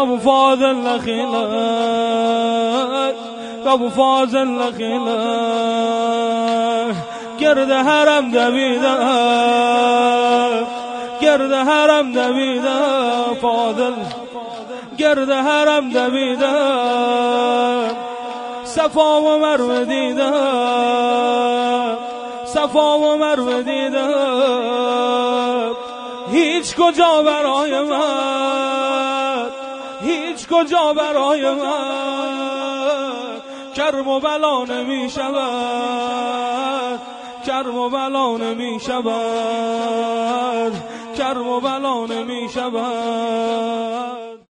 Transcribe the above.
ابو فاضل لخیلک ابو فاضل لخیلک گرد حرم دویدم گرد حرم دویدم فاضل گرد حرم دویدم صفا و مروه دیدم صفا و مروه دیدم هیچ کجا برای من هیچ کجا برای من کرب و بلا نمی شود کرب و بلا نمی شود کرب و بلا نمی شود